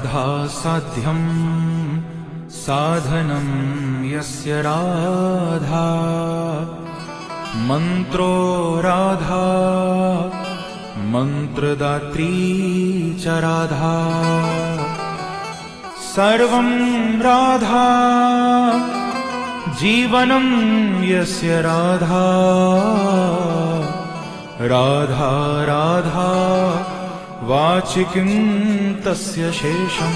राधा साध्यं साधनं यस्य राधा मंत्रो राधा मंत्रदात्री च राधा सर्वं राधा जीवनं यस्य राधा राधा राधा वाचिकिं तस्य शेषम्।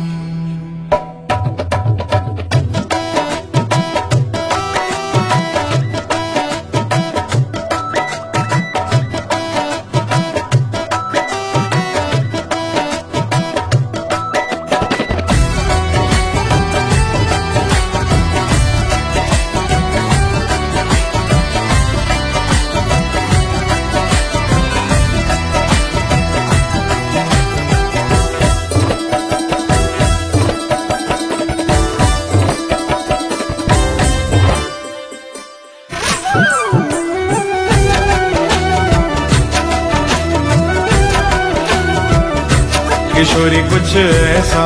किशोरी कुछ ऐसा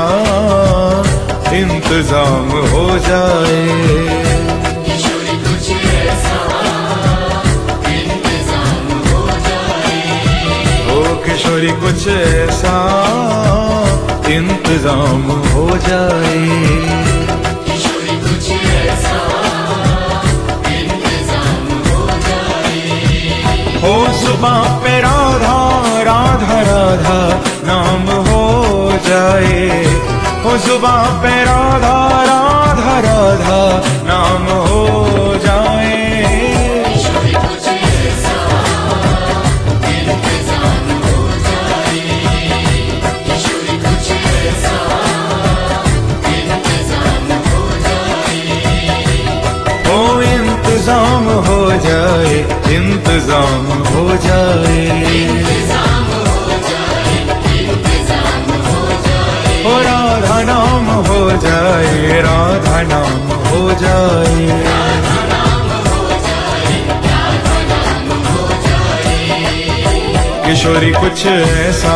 इंतजाम हो जाए, किशोरी कुछ ऐसा इंतजाम हो जाए, ओ किशोरी कुछ ऐसा इंतजाम हो जाए, किशोरी कुछ ऐसा इंतजाम हो जाए। हो सुबह पे राधा राधा राधा नाम हो जाए, हो जुबां पे राधा राधा राधा नाम हो जाए, किशोरी कुछ ऐसा इंतजाम हो जाए, किशोरी कुछ ऐसा इंतजाम हो जाए, ओ इंतजाम हो जाए, इंतजाम हो जाए, इंतजाम हो जाए, इंतजाम हो जाए, ओ राधा नाम हो जाए, राधा नाम हो जाए, राधा नाम हो जाए, राधा नाम हो जाए। किशोरी कुछ ऐसा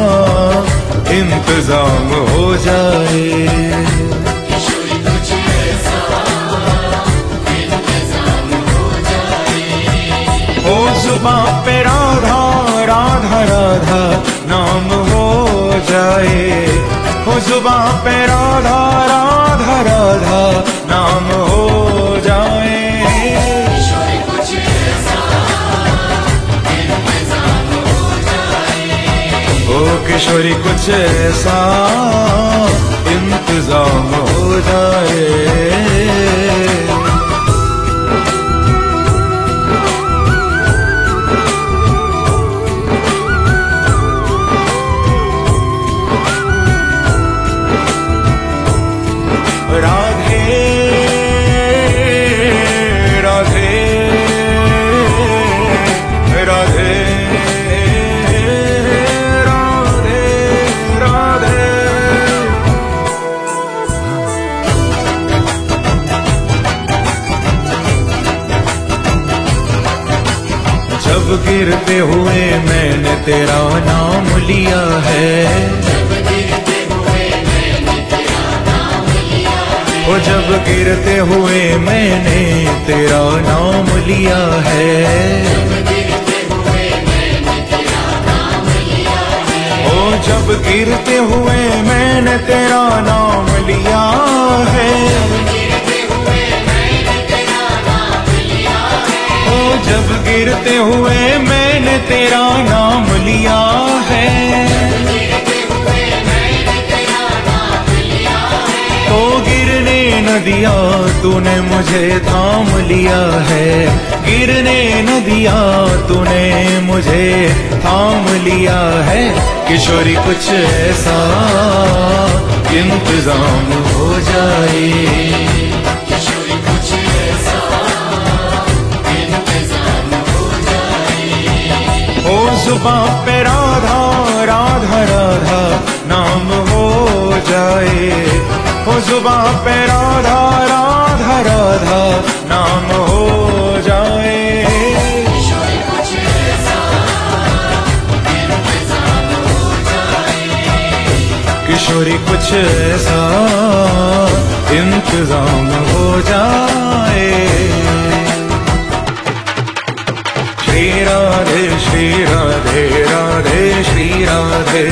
इंतजाम हो जाए, किशोरी कुछ ऐसा इंतजाम हो जाए, ओ जुबां पे राधा राधा राधा नाम हो जाए, हो जुबां पे राधा राधा राधा नाम हो जाए, किशोरी कुछ ऐसा इंतजाम हो जाए, ओ किशोरी कुछ ऐसा इंतजाम हो जाए। राधे राधे राधे राधे राधे, जब गिरते हुए मैंने तेरा नाम लिया है, जब गिरते हुए मैंने तेरा नाम लिया है, ओ जब गिरते हुए मैंने तेरा नाम लिया है, जब गिरते हुए मैंने तेरा नाम लिया है, ओ जब गिरते हुए मैंने तेरा नाम लिया है, गिरते हुए मैंने तेरा नाम लिया है, ओ जब गिरते हुए मैंने तेरा नाम लिया है, गिरते हुए मैंने तेरा नाम लिया है, तो गिरने न दिया तूने मुझे थाम लिया है, गिरने न दिया तूने मुझे थाम लिया है, किशोरी कुछ ऐसा इंतजाम हो जाए, किशोरी कुछ ऐसा इंतजाम हो जाए, ओ जुबां पे राधा राधा राधा नाम हो जाए, ओ जुबां पे राधा राधा राधा नाम हो जाए, किशोरी कुछ ऐसा इंतजाम हो जाए, किशोरी कुछ ऐसा इंतजाम हो जाए। श्री राधे श्री राधे राधे श्री राधे,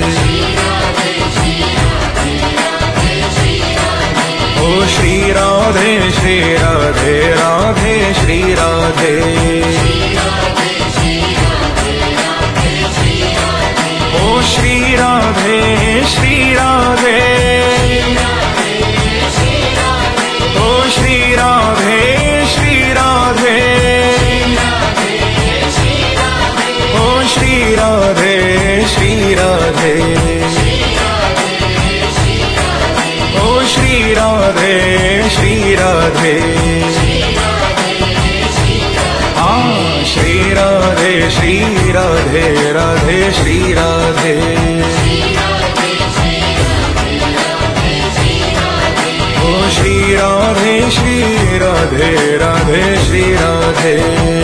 ओ श्री राधे श्री राधे राधे श्री राधे, ओ श्री राधे श्री राधे, ओ श्री राधे श्री राधे, ओ श्री राधे श्री राधे, ओ श्री राधे श्री राधे, हाँ श्री राधे श्री राधे राधे श्री राधे, ओ श्री राधे श्री राधे राधे श्री राधे,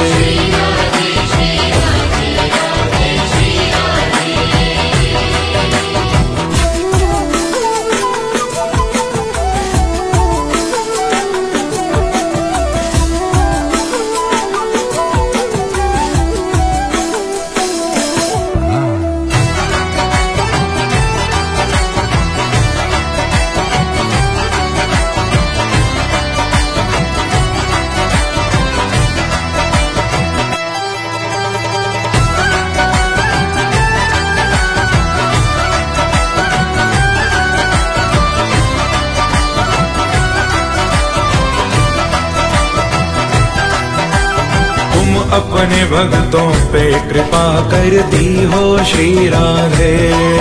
अपने भक्तों पे कृपा करती हो श्री राधे,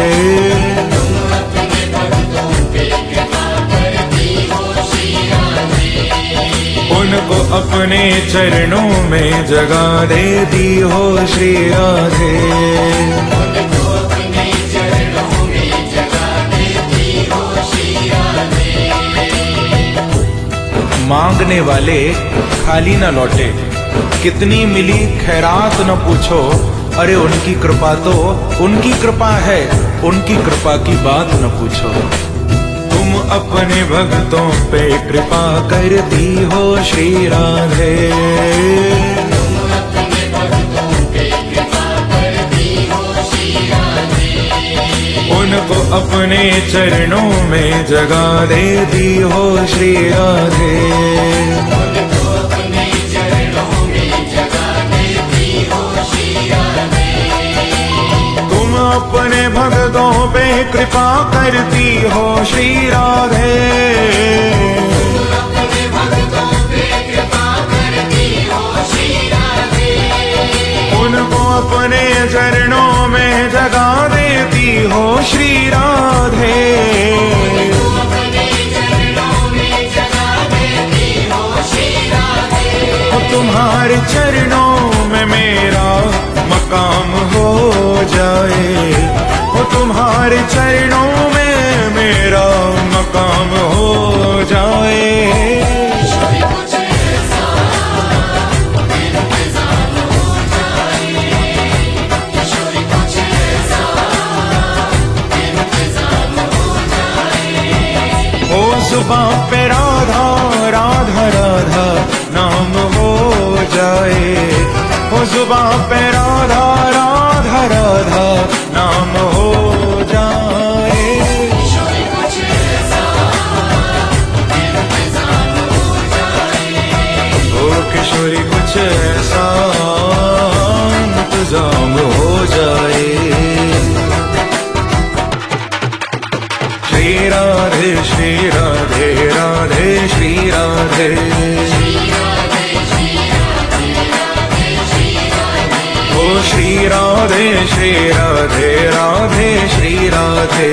उनको अपने चरणों में जगा देती हो श्री राधे, मांगने वाले खाली न लौटे, कितनी मिली खैरात न पूछो, अरे उनकी कृपा तो उनकी कृपा है, उनकी कृपा की बात न पूछो। तुम अपने भक्तों पे कृपा करती हो श्री राधे, उनको अपने चरणों में जगा देती हो श्री राधे, अपने भक्तों पे कृपा करती हो श्री राधे, उनको अपने चरणों में जगा देती हो श्री राधे, तुम्हारे चरणों में मेरा मकाम हो जाए, वो तुम्हारे चरणों में मेरा मकाम हो जाए। ओ जुबां पे राधा राधा राधा नाम हो जाए, ओ जुबां पे राधा राधा राधा नाम हो जाए। ओ किशोरी कुछ ऐसा इंतजाम हो जाए। श्री राधे श्री राधे राधे श्री राधे, ओ श्री राधे श्री राधे राधे श्री राधे,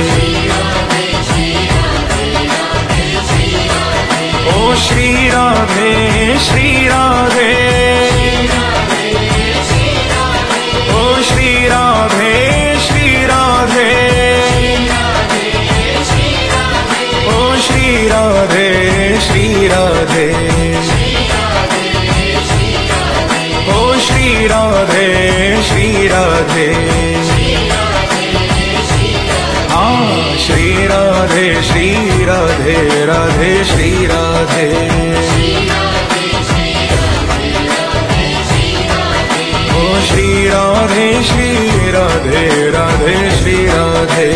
ओ श्री राधे श्री राधे, ओ श्री राधे श्री राधे, ओ श्री राधे श्री राधे, ओ श्री राधे श्री राधे, हाँ राधे श्री राधे। ओ श्री राधे राधे श्री राधे।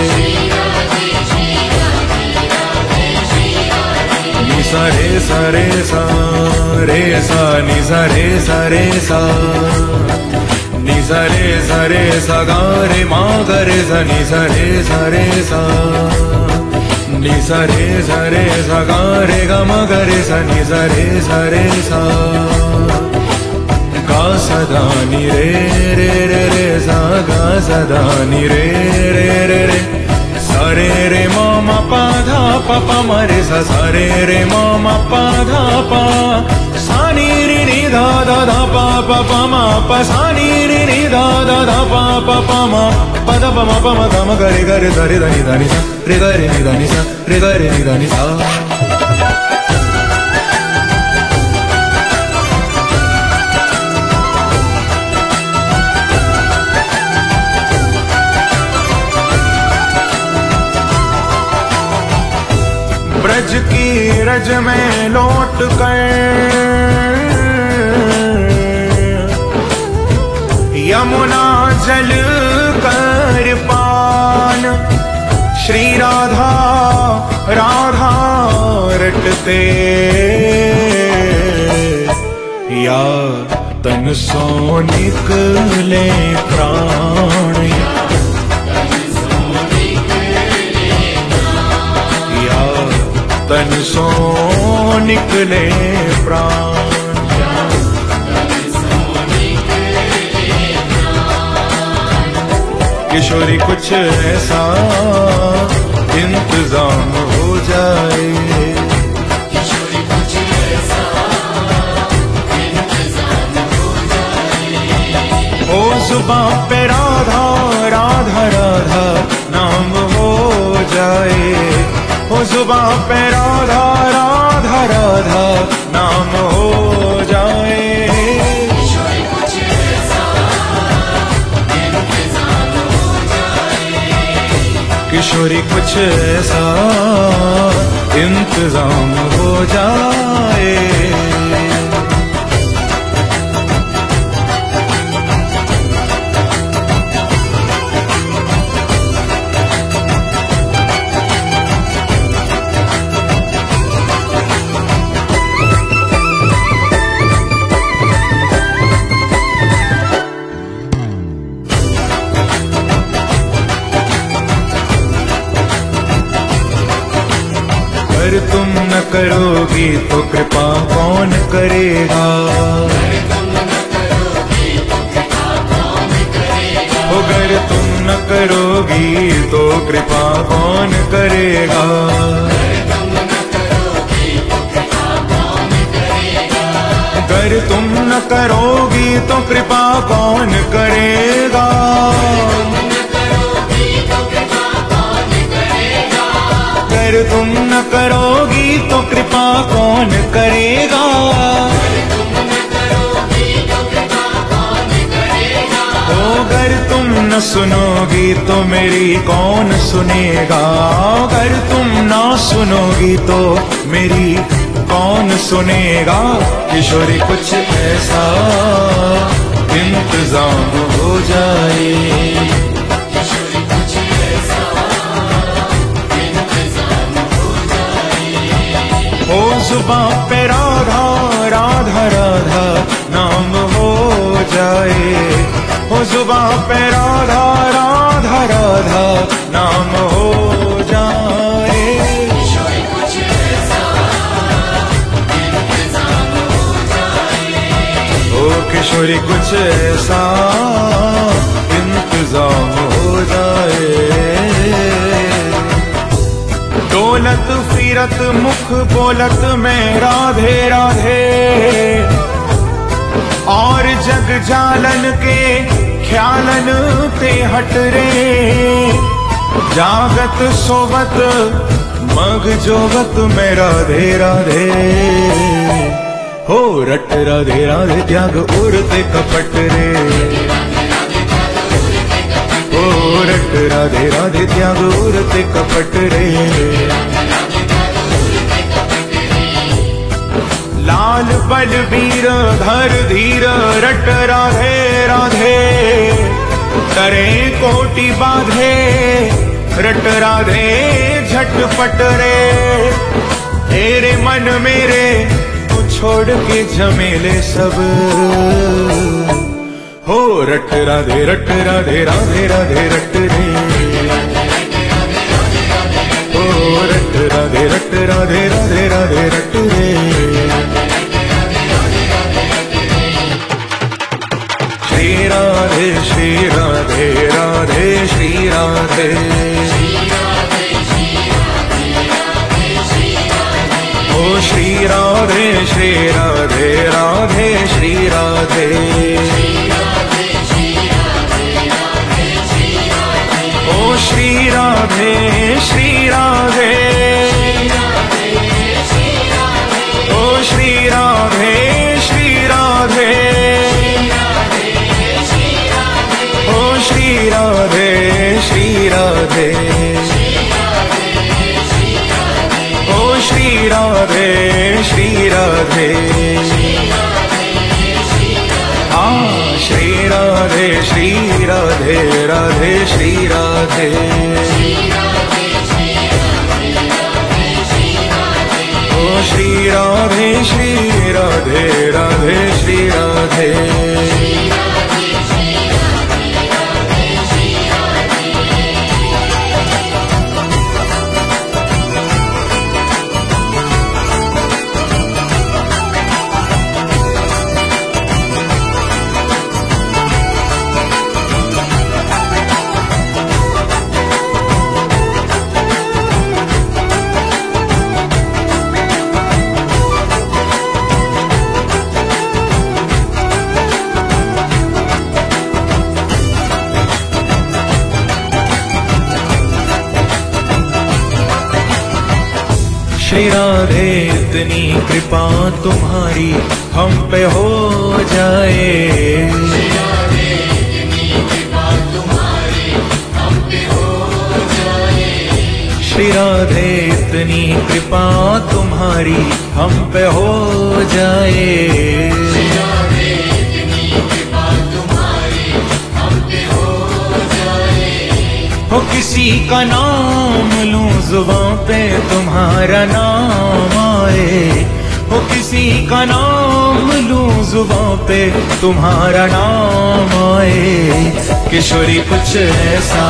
नि सा रे सा रे सा रे सा नि सा रे सा रे सा नि सा रे सा गा रे मा गा रे सा नि सा रे सा रे सा नि सा रे सा गा रे गा मा गा रे सा नि सा रे सा गा सदा नि रे रे रे रे सा गा सदा नि रे रे रे रे सा रे रे मा मा पा धा पा पा मा रे सा सा रे रे मा मा पा धा पा सा नि रि नि धा धा धा पा पा पा मा पा सा नि रि नि धा धा धा पा पा पा मा पा धा पा मा पा मा धा मा गा रे धा रे धा नि धा नि सा रे गा रे नि धा नि सा रे गा रे नि धा नि सा। ब्रज की रज में लौट कर यमुना जल कर पान श्री राधा राधा रटते या तन सो निकले प्राण तन सो निकले प्राण। किशोरी कुछ ऐसा इंतजाम हो जाए। किशोरी कुछ ऐसा इंतजाम हो जाए। ओ जुबां पे राधा राधा राधा नाम हो जाए। ओ जुबां पे राधा राधा राधा नाम हो जाए। किशोरी कुछ ऐसा इंतजाम हो जाए। किशोरी कुछ ऐसा इंतजाम हो जाए। अगर तुम न करोगी तो कृपा कौन करेगा। अगर तुम न करोगी तो कृपा कौन करेगा। अगर तुम न करोगी तो कृपा कौन करेगा। अगर तुम न करोगी तो कृपा कौन करेगा। अगर तुम न सुनोगी तो मेरी कौन सुनेगा। अगर तुम ना सुनोगी तो मेरी कौन सुनेगा। किशोरी कुछ ऐसा इंतजाम हो जाए। ओ जुबां पे राधा राधा राधा नाम हो जाए। ओ जुबां पे राधा राधा राधा नाम हो जाए। किशोरी कुछ ऐसा इंतजाम हो जाए। ओ किशोरी कुछ ऐसा इंतजाम हो जाए। डोलत फिरत मुख बोलत में राधे राधे और जग जालन के ख्यालन ते हट रे। जागत सोवत मग जोगत में राधे राधे हो रट राधे राधे त्याग उरते कपट रे। ओ रट राधे राधे त्याग उरते कपट रे। बाल बलबीर धर धीर रट राधे राधे, करे कोटि बाधे रट राधे झटपट रे। तेरे मन मेरे तू छोड़ के झमेले सब, हो रट राधे राधे राधे राधे रट रे, हो रट राधे राधे राधे राधे रट रे। श्री राधे राधे श्री राधे, ओ श्री राधे राधे श्री राधे, ओ श्री राधे ओ श्री राधे ओ श्री राधे ओ श्री राधे हाँ श्री राधे राधे श्री राधे, ओ श्री राधे राधे श्री राधे। श्री राधे इतनी कृपा तुम्हारी हम पे हो जाए, श्री राधे इतनी कृपा तुम्हारी हम पे हो जाए, श्री राधे इतनी कृपा तुम्हारी हम पे हो जाए, श्री राधे इतनी कृपा तुम्हारी हम पे हो जाए। हो किसी का नाम लूं जुबां पे तुम्हारा नाम आए, हो किसी का नाम लूं जुबां पे तुम्हारा नाम आए। किशोरी कुछ ऐसा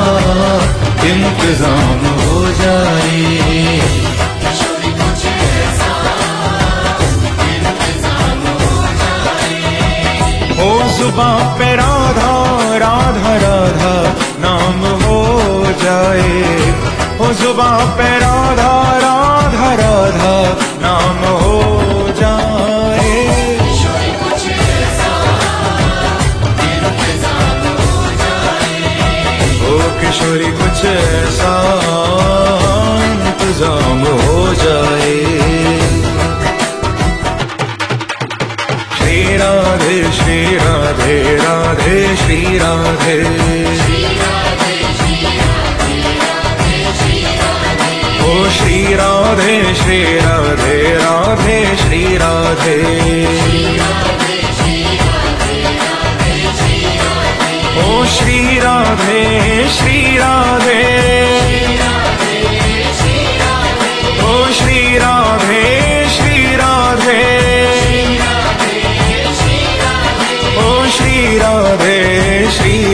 इंतजाम हो जाए, किशोरी कुछ ऐसा इंतजाम हो जाए, हो जुबां पे राधा राधा राधा नाम हो जाए, हो जुबां पे राधा राधा राधा नाम हो जाए। किशोरी कुछ ऐसा इंतजाम हो जाए, ओ किशोरी कुछ ऐसा इंतजाम हो जाए। श्री राधे राधे श्री राधे, ओ श्री राधे राधे श्री राधे, ओ श्री राधे ओ श्री राधे ओ श्री राधे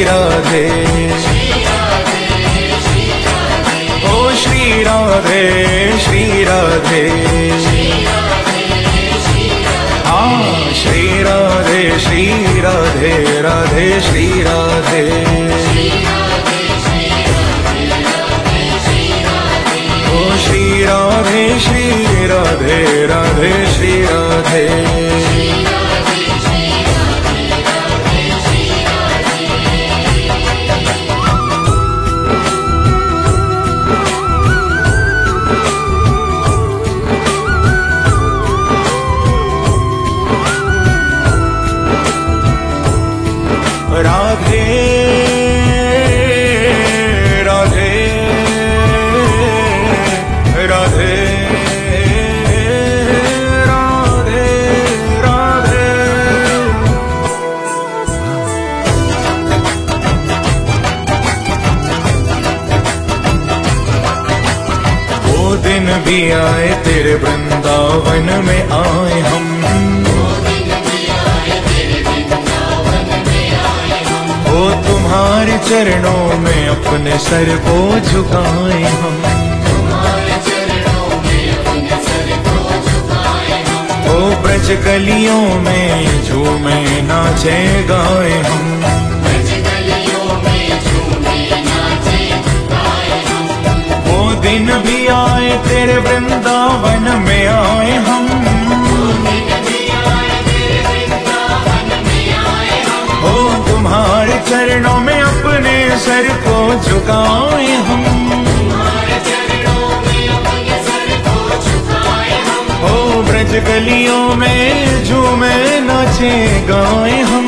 ओ श्री राधे हाँ श्री राधे राधे श्री राधे, ओ श्री राधे राधे श्री राधे। राधे राधे राधे राधे भी आए तेरे वृंदावन में आए हम। ओ तुम्हारे चरणों में अपने सर को झुकाए हम। ओ ब्रज गलियों में झूमे नाचे गाए हम। वो दिन भी आए तेरे वृंदावन में आए हम। ओ तुम्हारे चरणों में अपने सर को झुकाए हम। ओ ब्रज गलियों में झूमे नाचे गाए हम।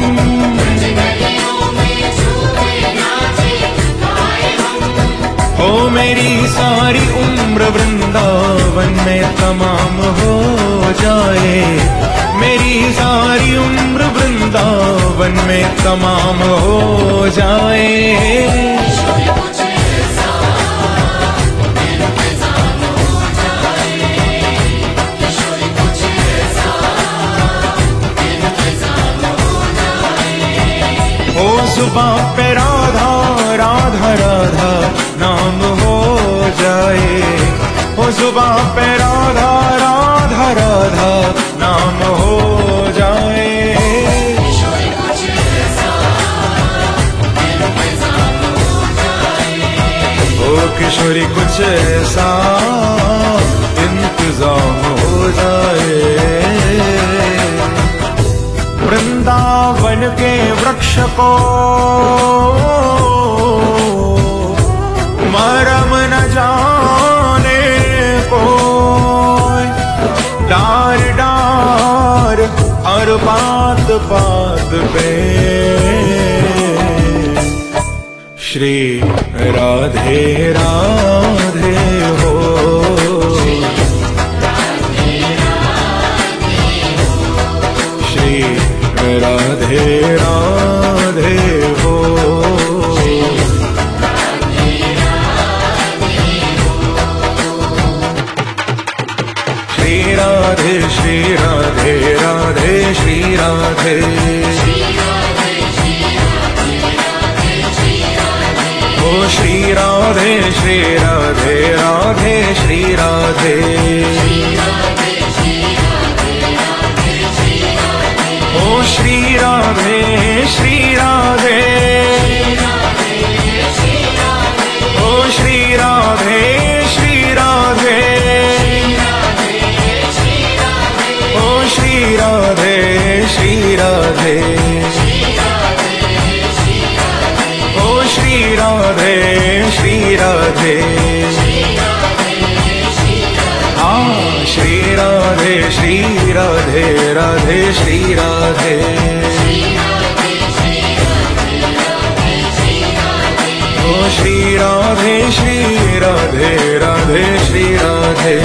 ओ मेरी सारी उम्र वृंदावन में तमाम हो जाए। मेरी सारी उम्र वृंदावन में तमाम हो जाए। ओ जुबां पे राधा राधा राधा नाम हो जाए। ओ जुबां पे राधा राधा राधा नाम हो जाए। ओ किशोरी कुछ ऐसा इंतजाम हो जाए। वृंदावन के वृक्ष को मरम न जाने को, डार डार और बात बात पे श्री राधे राधे हो। श्री राधे राधे हो। श्री राधे श्री राधे राधे श्री राधे। ओ श्री राधे श्री राधे राधे श्री राधे। ओ श्री राधे श्री राधे। ओ श्री राधे श्री राधे। ओ श्री राधे श्री राधे। ओ श्री राधे श्री राधे। हाँ श्री राधे श्री राधे राधे श्री राधे। ओ श्री राधे श्री राधे राधे श्री राधे।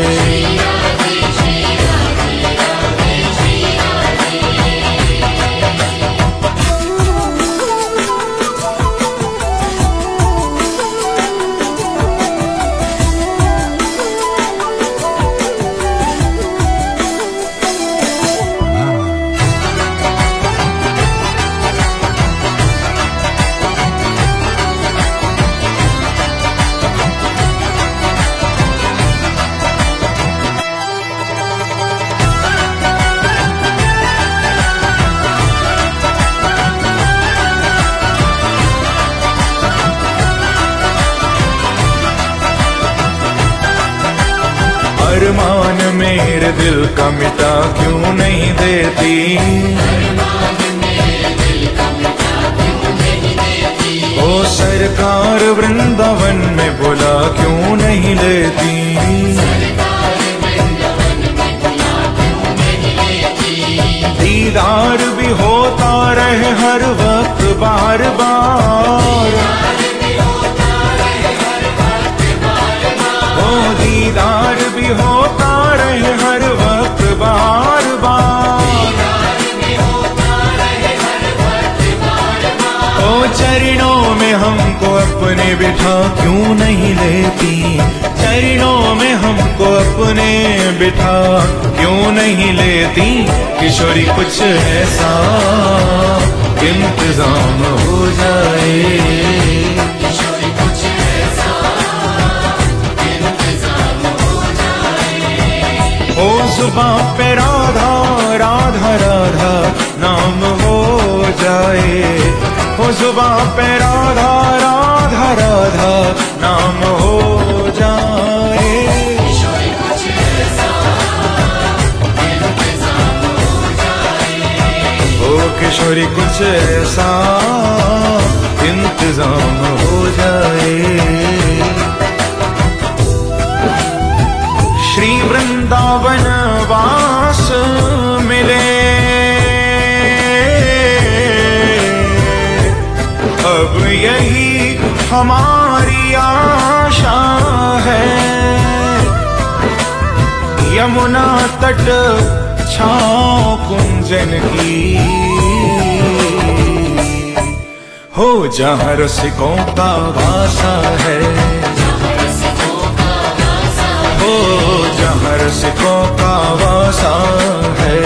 अरमान मेरे दिल का मिटा क्यों नहीं देती। ओ सरकार वृंदावन में बुला क्यों नहीं लेती। दीदार भी होता रहे हर वक्त बार बार। ओ दीदार भी होता रहे हर वक्त बार बार। ओ चरणों में हमको अपने अपने बिठा क्यों नहीं लेती, चरणों में हमको अपने बिठा क्यों नहीं लेती। किशोरी कुछ ऐसा इंतजाम हो जाए, किशोरी कुछ ऐसा इंतजाम हो जाए। ओ जुबां पे राधा राधा राधा नाम हो जाए, ओ जुबां पे राधा राधा राधा नाम हो जाए। किशोरी कुछ ऐसा इंतजाम हो जाए। ओ किशोरी कुछ ऐसा इंतजाम हो जाए। श्री वृंदावन वास मिले, अब यही हमारी आशा है। यमुना तट छाँव कुंजन की हो, जहाँ रसिकों का वासा है, हो जहाँ रसिकों का वासा है।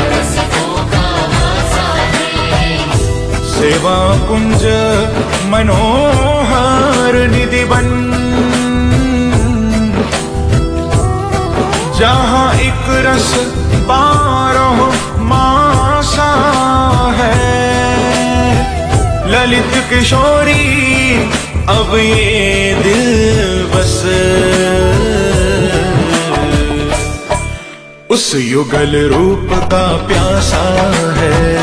सेवा कुंज मनोहर निधि बन, जहाँ एक रस बारह मासा है। ललित किशोरी अब ये दिल बस उस युगल रूप का प्यासा है,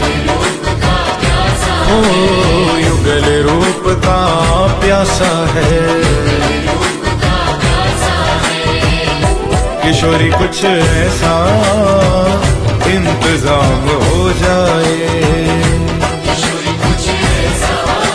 ओ युगल रूप का प्यासा है। किशोरी कुछ ऐसा इंतजाम हो जाए, किशोरी कुछ ऐसा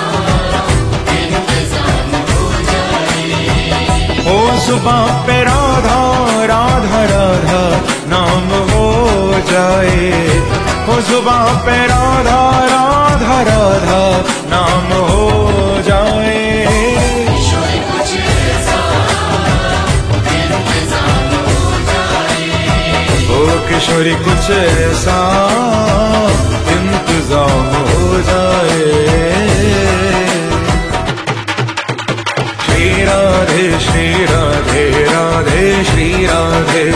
इंतजाम हो जाए। ओ जुबां पे राधा राधा राधा नाम हो जाए, ओ जुबां पे राधा राधा राधा नाम हो जाए। किशोरी कुछ ऐसा इंतजाम हो जाए। ओ किशोरी कुछ ऐसा इंतजाम हो जाए। श्री राधे श्री राधे राधे श्री राधे,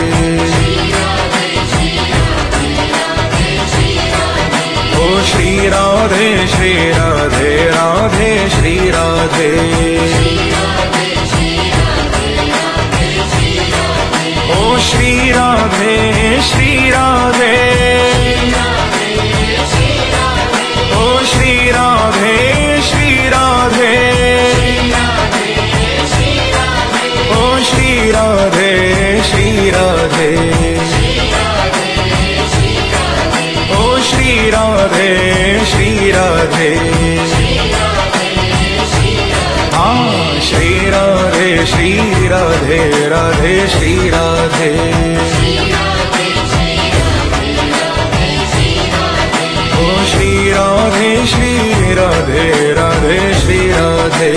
ओ श्री राधे श्री राधे राधे श्री राधे, ओ श्री राधे श्री राधे, ओ श्री राधे श्री राधे, ओ श्री राधे श्री राधे, ओ श्री राधे श्री राधे। हाँ श्री राधे श्री राधे राधे श्री राधे, ओ श्री राधे श्री राधे राधे श्री राधे।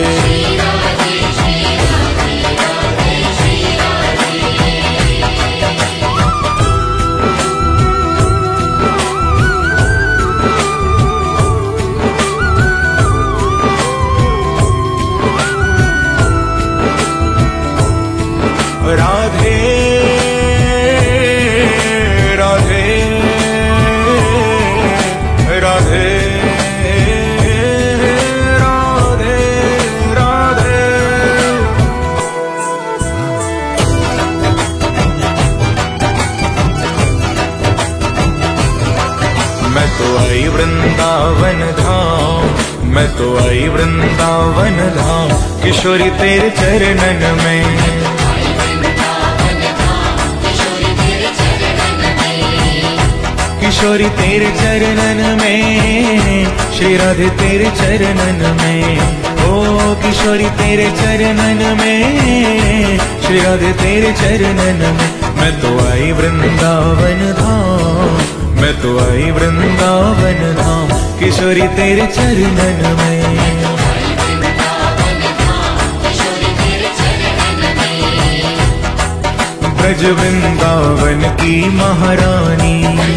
राधे राधे राधे राधे राधे। मैं तो आई वृंदावन धाम, मैं तो आई वृंदावन धाम, किशोरी तेरे चरणन में, किशोरी तेरे चरणन में, श्री राधे तेरे चरणन में, ओ किशोरी तेरे चरणन में, श्री राधे तेरे चरणन में। मैं तो आई वृंदावन धाम, मैं तो आई वृंदावन धाम, किशोरी तेरे चरणन में। ब्रज वृंदावन की महारानी,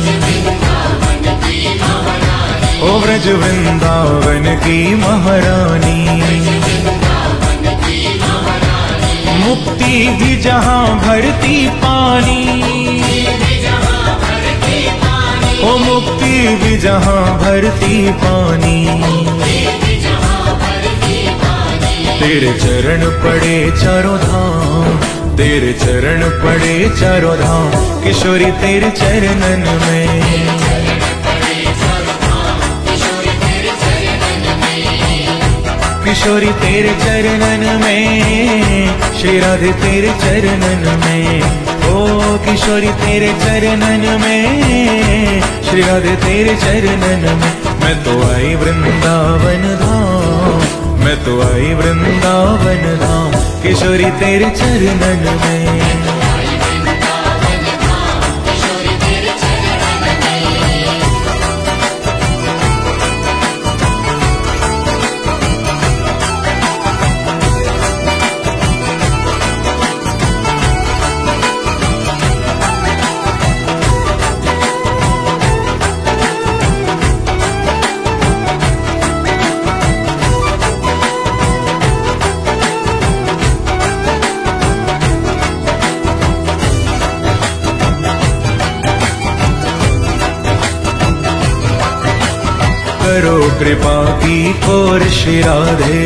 ओ ब्रज वृंदावन की महारानी। मुक्ति भी जहाँ भरती पानी, ओ मुक्ति भी जहाँ भरती पानी। तेरे चरण पड़े चारों धाम, तेरे चरण पड़े चारों धाम। किशोरी तेरे चरणन में, किशोरी तेरे चरणन में, श्री राधे तेरे चरणन में। ओ किशोरी तेरे चरणन में, श्री राधे तेरे चरणन में। मैं तो आई वृंदावन धाम, मैं तो आई वृंदावन धाम। किशोरी तेरे चरणन में, करो कृपा की कोर श्री राधे,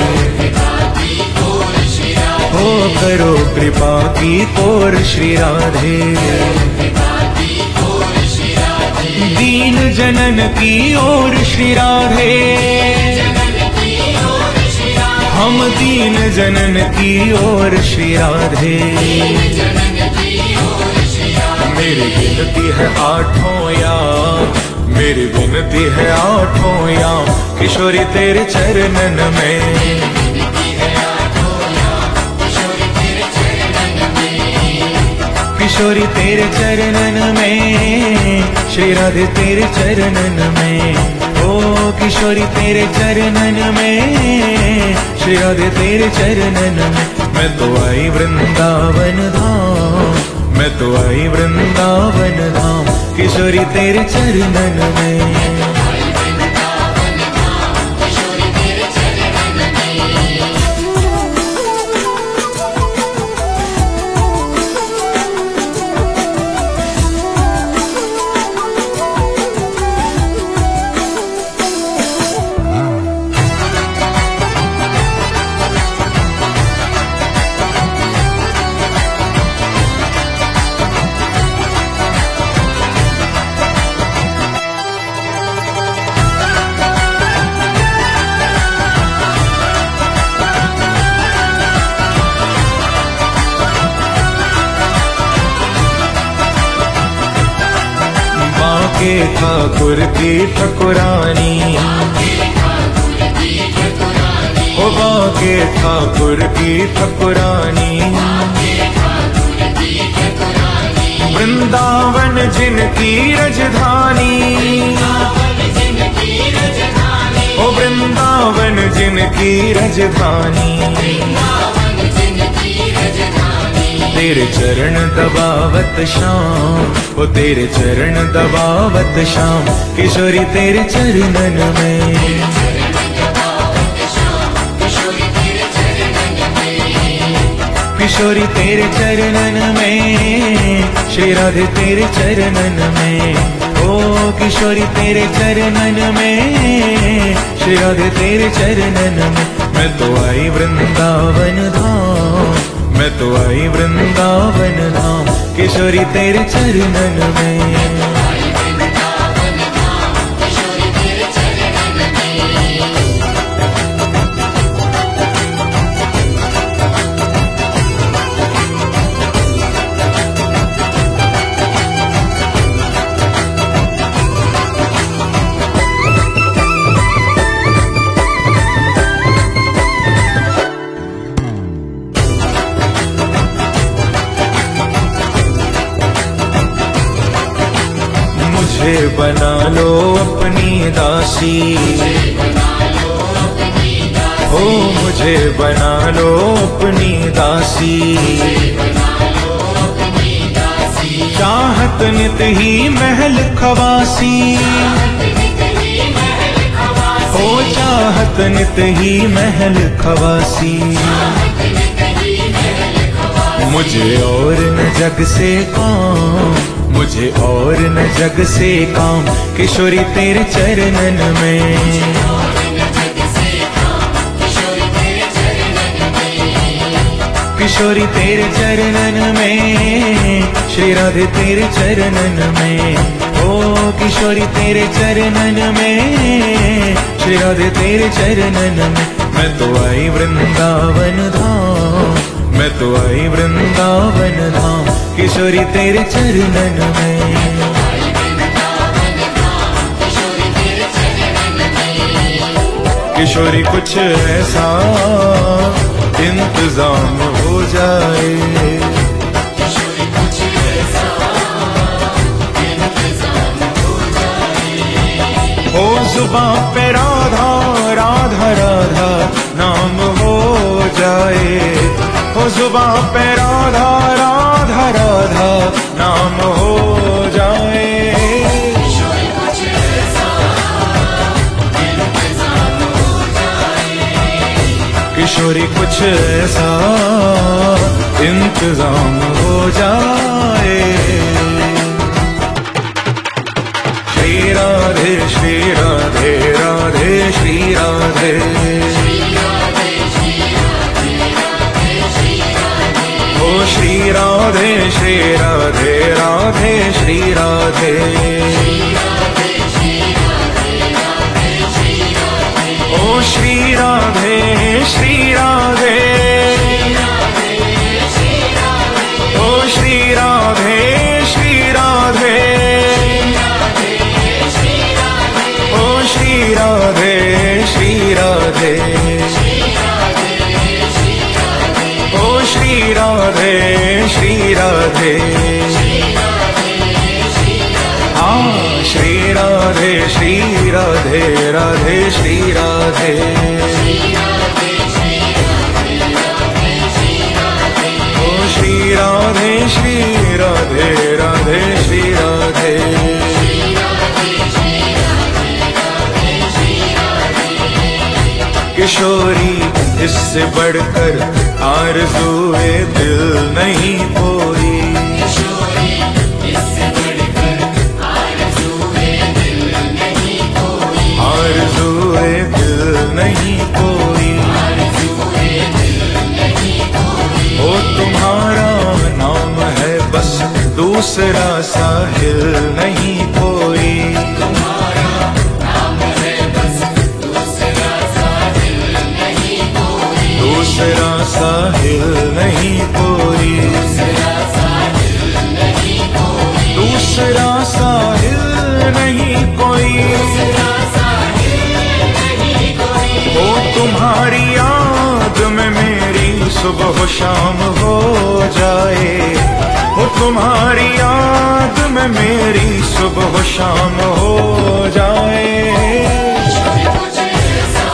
हो करो कृपा की कोर श्री राधे। दीन जनन की ओर श्री राधे, हम दीन जनन की ओर श्री राधे। मेरी विनती है आठों याम, मेरी विनती है आठों याम। किशोरी तेरे चरणन में, किशोरी तेरे चरणन में, श्री राधे तेरे चरणन में। ओ किशोरी तेरे चरणन में, श्री राधे तेरे चरणन में। मैं तो आई वृंदावन धाम, मैं तो आई वृंदावन धाम। किशोरी तेरे चरणन में, ठाकुर की ठकुरानी, ओ बाके ठाकुर की ठकुरानी। वृंदावन जिनकी राजधानी, ओ वृंदावन जिनकी राजधानी। तेरे चरण दबावत शाम, ओ तेरे चरण दबावत शाम। किशोरी तेरे चरणन में, किशोरी तेरे चरणन में, श्री राधे तेरे चरणन में। ओ किशोरी तेरे चरणन में, श्री राधे तेरे चरणन में। मैं तो आई वृंदावन धाम, मैं तो आई वृंदावन धाम। किशोरी तेरे चरणन में, मुझे बना लो अपनी दासी, ओ मुझे बना लो अपनी दासी। चाहत नित ही महल खवासी, ओ चाहत नित ही महल खवासी। मुझे और न जग से काम, मुझे और न जग से काम, किशोरी तेरे चरणन में। किशोरी तेरे चरणन में, श्री राधे तेरे चरणन में। ओ किशोरी तेरे चरणन में, श्री राधे तेरे चरणन में। मैं तो आई वृंदावन धाम, मैं तो आई वृंदावन धाम, किशोरी तेरे चरणन में। किशोरी कुछ ऐसा इंतजाम हो जाए, किशोरी कुछ ऐसा इंतजाम हो जाए। हो जुबां पे राधा राधा राधा नाम हो जाए, हो जुबां पे राधा राधा राधा नाम हो जाए। किशोरी कुछ ऐसा इंतजाम हो जाए। किशोरी कुछ ऐसा इंतजाम हो जाए। श्री राधे श्री राधे राधे श्री राधे, ओ श्री राधे श्री राधे राधे श्री राधे, ओ श्री राधे श्री राधे, ओ श्री राधे श्री राधे, ओ श्री राधे श्री राधे, ओ श्री राधे श्री राधे। हाँ श्री राधे श्री राधे राधे श्री राधे, ओ श्री राधे श्री राधे राधे श्री राधे। किशोरी इससे बढ़कर आरज़ूए दिल नहीं कोई, इससे बढ़कर आरज़ूए दिल नहीं कोई, आरज़ूए दिल नहीं कोई। आरज़ूए दिल नहीं कोई। ओ तुम्हारा नाम है बस, दूसरा साहिल नहीं कोई। तुम्हारा नाम है बस, दूसरा साहिल नहीं कोई, दूसरा साहिल नहीं कोई, दूसरा साहिल नहीं कोई, दूसरा साहिल नहीं कोई। दूसरा साहिल नहीं कोई। ओ तुम्हारी याद में मेरी सुबह शाम हो जाए, ओ तुम्हारी याद में मेरी सुबह शाम हो जाए। किशोरी कुछ ऐसा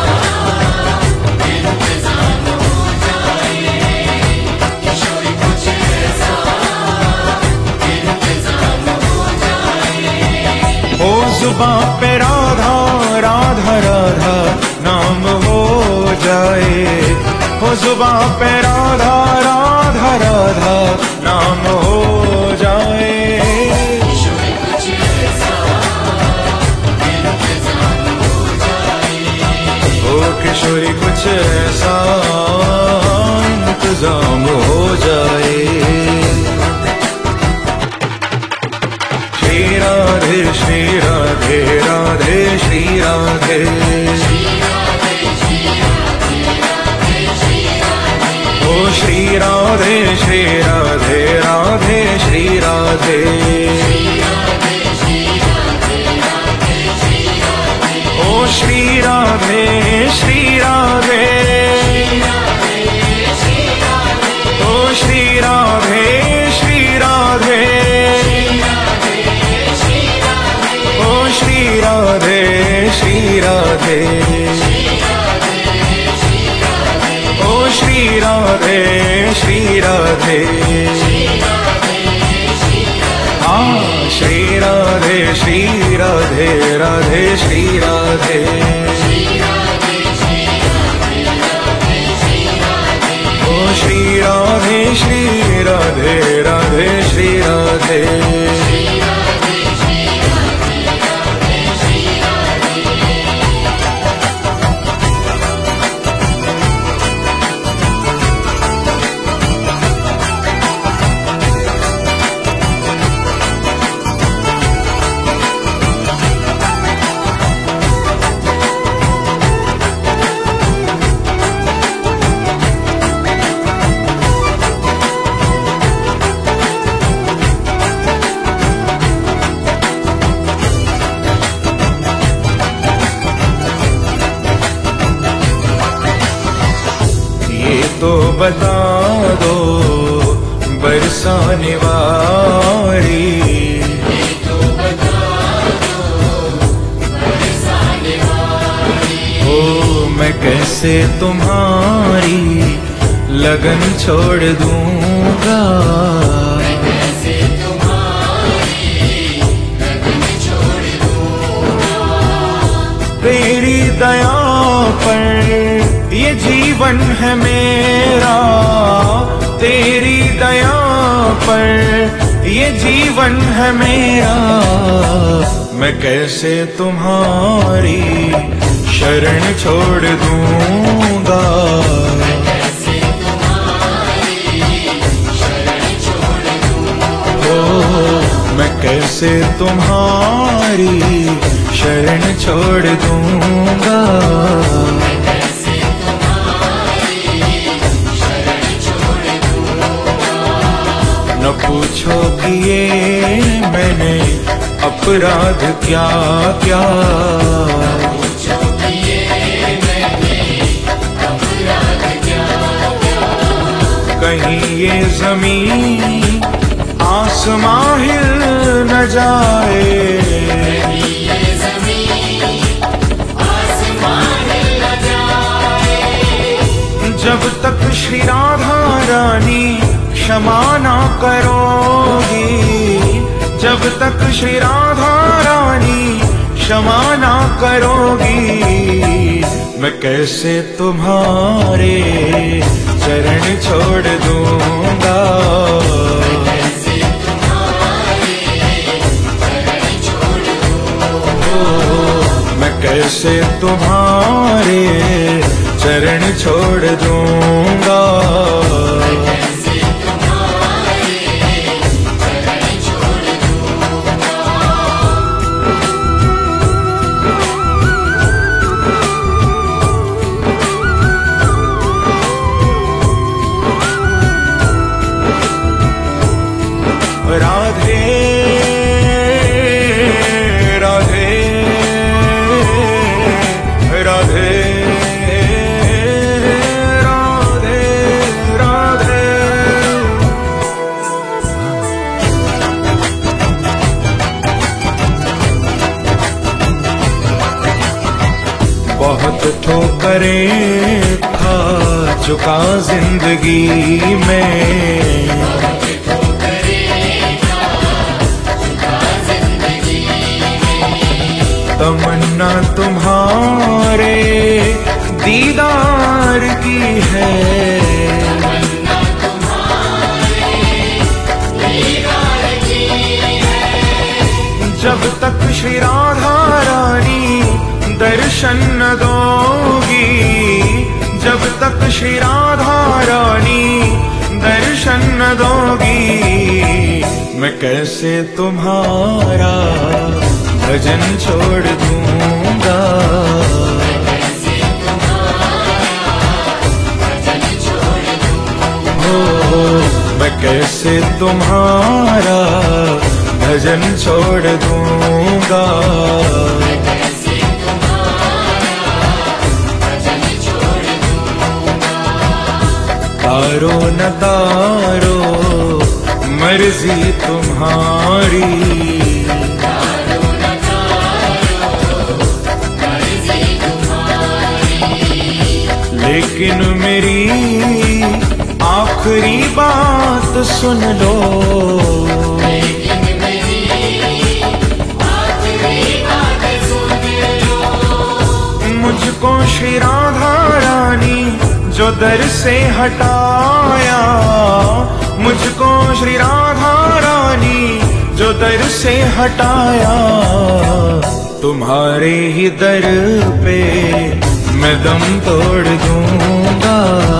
इंतजाम हो जाए। किशोरी कुछ ऐसा इंतजाम हो जाए। ओ जुबां पे राधा राधा राधा नाम हो जाए, ओ जुबां पे राधा राधा राधा नाम हो जाए। किशोरी कुछ ऐसा इंतजाम हो जाए। ओ किशोरी कुछ ऐसा इंतजाम हो जाए। श्री राधे श्री राधे राधे श्री राधे, ओ श्री राधे श्री राधे राधे श्री राधे, ओ श्री राधे श्री राधे, ओ श्री राधे श्री राधे, ओ श्री राधे श्री राधे, ओ श्री राधे श्री राधे। श्री राधे राधे श्री राधे। ओ श्री राधे श्री राधे राधे श्री राधे। तो बता दो बरसाने वाली, तो बता दो बरसाने वाली। ओ मैं कैसे तुम्हारी लगन छोड़ दूंगा, मैं कैसे तुम्हारी लगन छोड़ दूंगा। तेरी दया पर ये जीवन है मेरा, तेरी दया पर ये जीवन है मेरा। मैं कैसे तुम्हारी शरण छोड़ दूंगा, मैं कैसे तुम्हारी शरण छोड़ दूंगा। ओ मैं कैसे तुम्हारी शरण छोड़ दूंगा। न पूछो कि ये मैंने अपराध क्या क्या, पूछो कि ये मैंने अपराध क्या क्या। कहीं ये ज़मीन आसमां हिल न जाए, कहीं ये ज़मीन आसमां हिल न जाए। जब तक श्री राधा रानी क्षमा ना करोगी, जब तक श्री राधा रानी क्षमा ना करोगी। मैं कैसे तुम्हारे चरण छोड़ दूंगा, मैं कैसे तुम्हारे चरण छोड़ दूंगा। मैं कैसे तुम्हारे चरण छोड़ दूंगा। राधे राधे राधे राधे राधे। बहुत ठोकरें खा चुका जिंदगी में, तमन्ना तुम्हारे दीदार की है, तमन्ना तुम्हारे दीदार की है। जब तक श्री राधा रानी दर्शन न दोगी, जब तक श्री राधा रानी दर्शन न दोगी। मैं कैसे तुम्हारा भजन छोड़ दूंगा, मैं कैसे तुम्हारा भजन छोड़ दूंगा। मैं कैसे तुम्हारा भजन छोड़ दूंगा, मैं कैसे तुम्हारा भजन छोड़ दूंगा। तारो न तारो मर्जी तुम्हारी, लेकिन मेरी आखिरी बात सुन लो, लेकिन मेरी श्री राधा रानी जो दर से हटाया, मुझको श्री राधा रानी जो दर से हटाया। तुम्हारे ही दर पे मैं दम तोड़ दूंगा,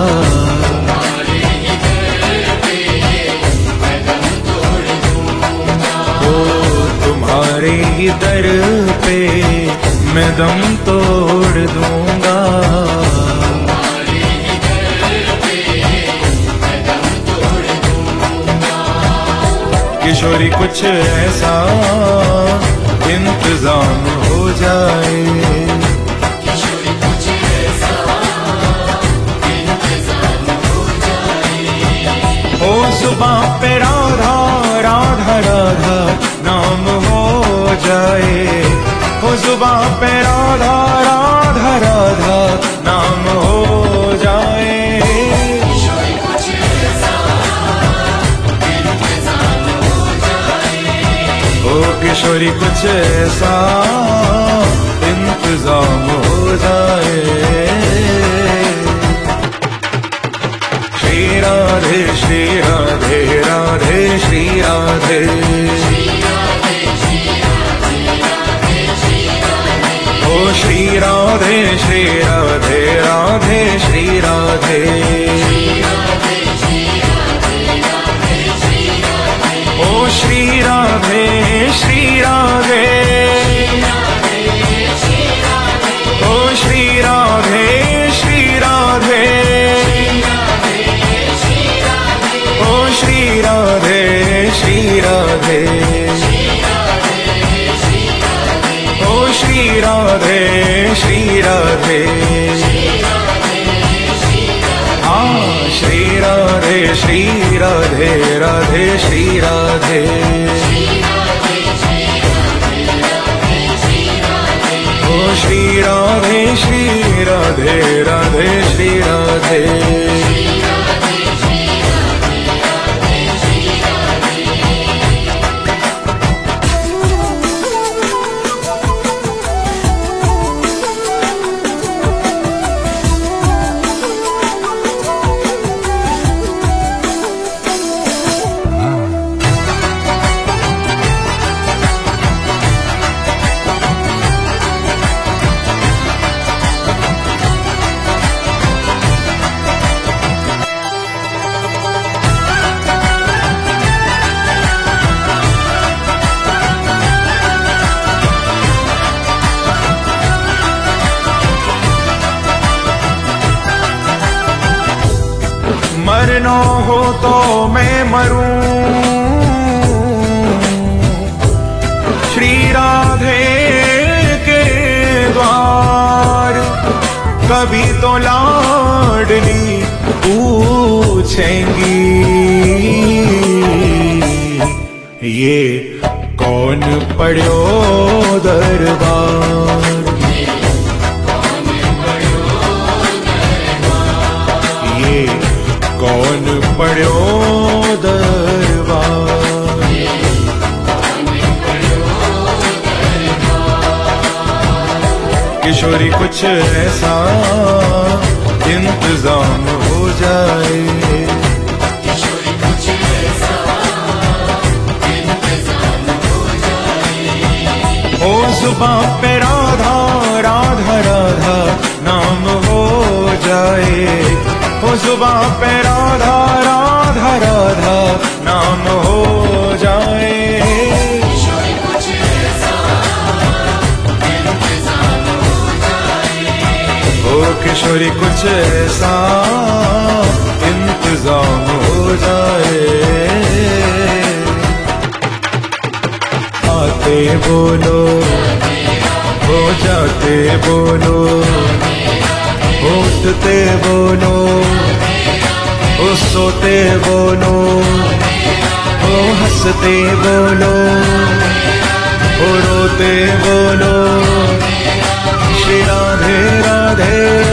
तुम्हारे ही दर पे मैं दम तोड़ दूंगा। किशोरी कुछ ऐसा इंतजाम हो जाए, किशोरी कुछ ऐसा इंतजाम हो जाए। हो सुबह पे राधा राधा राधा नाम हो जाए, हो सुबह पे राधा राधा राधा नाम हो जाए। किशोरी कुछ ऐसा इंतजाम हो जाए। ओ किशोरी कुछ ऐसा इंतजाम हो जाए। श्री राधे श्री राधे राधे श्री राधे, ओ श्री राधे श्री राधे राधे श्री राधे, ओ श्री राधे श्री राधे, ओ श्री राधे श्री राधे, ओ श्री राधे श्री राधे, ओ श्री राधे श्री राधे, हाँ श्री राधे श्री राधे राधे श्री राधे, ओ श्री राधे श्री राधे राधे श्री राधे। मरना हो तो मैं मरूं श्री राधे के द्वार, कभी तो लाडली पूछेंगी ये कौन पढ़ो दरबार, ये कौन पढ़ो दरबार। किशोरी कुछ ऐसा इंतजाम हो जाए, किशोरी कुछ ऐसा इंतजाम हो जाए। ओ जुबां पे राधा राधा राधा नाम हो जाए, ओ जुबां पे राधा राधा राधा नाम हो जाए। किशोरी कुछ ऐसा इंतजाम हो जाए। ओ किशोरी कुछ ऐसा इंतजाम हो जाए। आते बोलो हो जाते बोलो, उठते बोलो ओ सोते बोलो, ओ हंसते बोलो ओ रोते बोलो, श्री राधे राधे